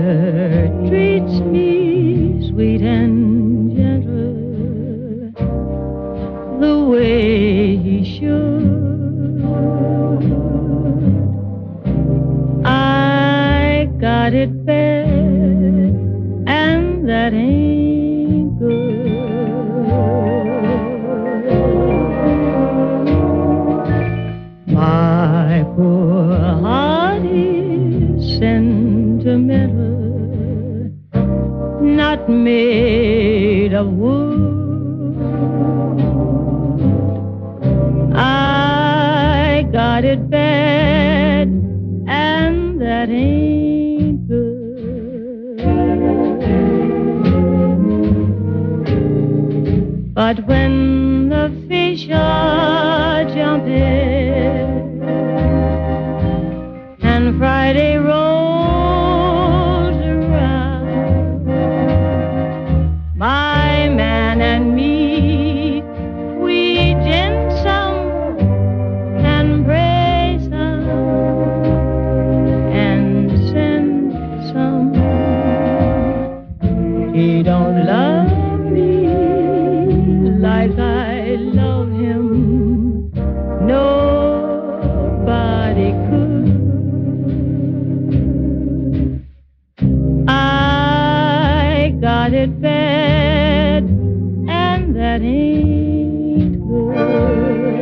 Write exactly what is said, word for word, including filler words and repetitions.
never treats me sweet and gentle the way he should. I got it bad, and that ain't good. My poor heart is sentimental, not made of wood. I got it bad, and that ain't good. But when the fish are jumping and Friday rolls around, my man and me, we gin some and pray some and send some. He don't love me like I love him, nobody could. I got it bad, and that ain't good.